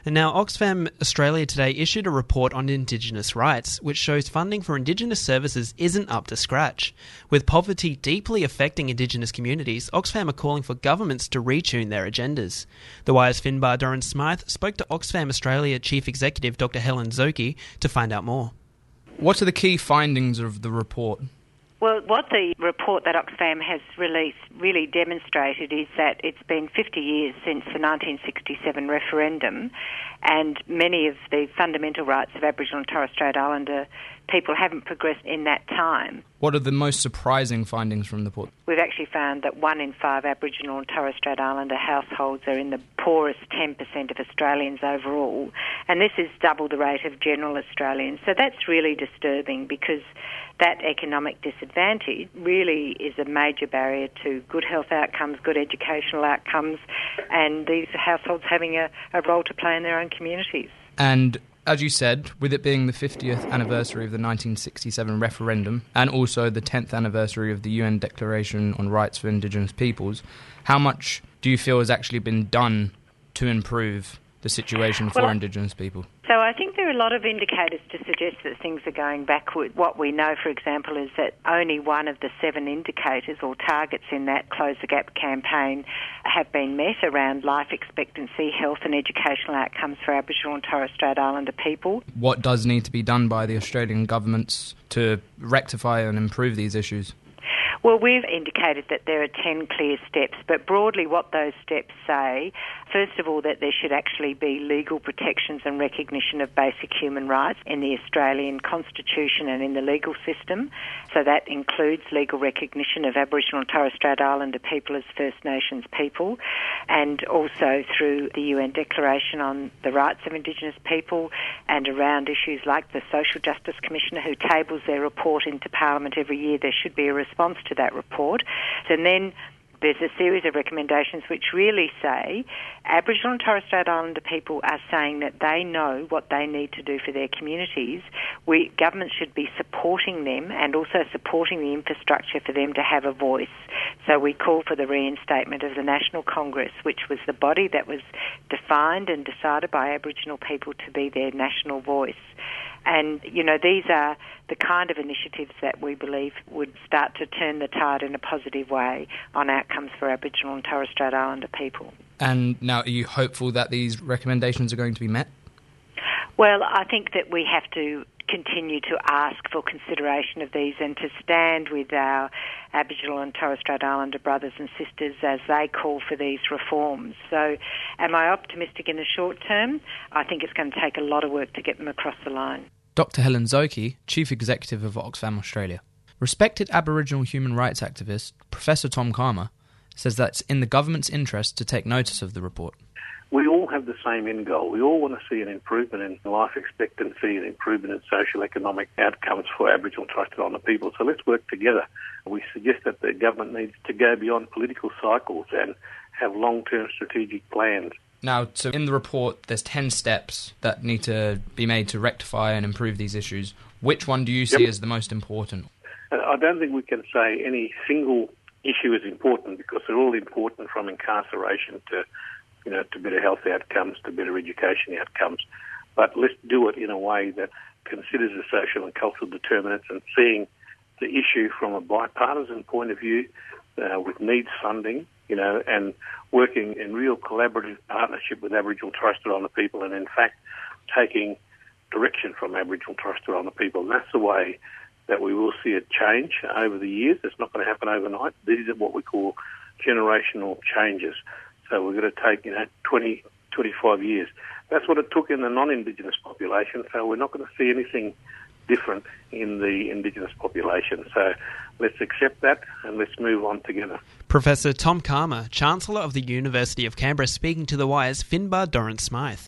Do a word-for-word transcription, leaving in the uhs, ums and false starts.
And now Oxfam Australia today issued a report on Indigenous rights, which shows funding for Indigenous services isn't up to scratch. With poverty deeply affecting Indigenous communities, Oxfam are calling for governments to retune their agendas. The Wire's Finbar Doran-Smythe spoke to Oxfam Australia Chief Executive Doctor Helen Zoki to find out more. What are the key findings of the report? Well, what the report that Oxfam has released really demonstrated is that it's been fifty years since the nineteen sixty-seven referendum, and many of the fundamental rights of Aboriginal and Torres Strait Islander people haven't progressed in that time. What are the most surprising findings from the report? We've actually found that one in five Aboriginal and Torres Strait Islander households are in the poorest ten percent of Australians overall, and this is double the rate of general Australians. So that's really disturbing, because that economic disadvantage really is a major barrier to good health outcomes, good educational outcomes, and these households having a, a role to play in their own communities. And as you said, with it being the fiftieth anniversary of the nineteen sixty-seven referendum and also the tenth anniversary of the U N Declaration on Rights for Indigenous Peoples, how much do you feel has actually been done to improve the situation for well, Indigenous people? So I think there are a lot of indicators to suggest that things are going backward. What we know, for example, is that only one of the seven indicators or targets in that Close the Gap campaign have been met around life expectancy, health and educational outcomes for Aboriginal and Torres Strait Islander people. What does need to be done by the Australian governments to rectify and improve these issues? Well, we've indicated that there are ten clear steps, but broadly what those steps say, first of all, that there should actually be legal protections and recognition of basic human rights in the Australian Constitution and in the legal system. So that includes legal recognition of Aboriginal and Torres Strait Islander people as First Nations people, and also through the U N Declaration on the Rights of Indigenous People, and around issues like the Social Justice Commissioner, who tables their report into Parliament every year. There should be a response to that report. And then there's a series of recommendations which really say Aboriginal and Torres Strait Islander people are saying that they know what they need to do for their communities. We, government should be supporting them and also supporting the infrastructure for them to have a voice. So we call for the reinstatement of the National Congress, which was the body that was defined and decided by Aboriginal people to be their national voice. And, you know, these are the kind of initiatives that we believe would start to turn the tide in a positive way on outcomes for Aboriginal and Torres Strait Islander people. And now, are you hopeful that these recommendations are going to be met? Well, I think that we have to continue to ask for consideration of these and to stand with our Aboriginal and Torres Strait Islander brothers and sisters as they call for these reforms. So am I optimistic in the short term? I think it's going to take a lot of work to get them across the line. Doctor Helen Zoki, Chief Executive of Oxfam Australia. Respected Aboriginal human rights activist Professor Tom Calma says that it's in the government's interest to take notice of the report. We all have the same end goal. We all want to see an improvement in life expectancy and improvement in social economic outcomes for Aboriginal and Torres Strait Islander people. So let's work together. We suggest that the government needs to go beyond political cycles and have long-term strategic plans. Now, so in the report, there's ten steps that need to be made to rectify and improve these issues. Which one do you see yep. as the most important? I don't think we can say any single issue is important, because they're all important, from incarceration to you know, to better health outcomes, to better education outcomes. But let's do it in a way that considers the social and cultural determinants, and seeing the issue from a bipartisan point of view, uh, with needs funding, you know, and working in real collaborative partnership with Aboriginal and Torres Strait Islander people, and in fact taking direction from Aboriginal and Torres Strait Islander people. And that's the way that we will see it change over the years. It's not going to happen overnight. These are what we call generational changes. So we're going to take, you know, twenty, twenty-five years. That's what it took in the non-Indigenous population, so we're not going to see anything different in the Indigenous population. So let's accept that and let's move on together. Professor Tom Calma, Chancellor of the University of Canberra, speaking to The Wire's Finbar Doran-Smythe.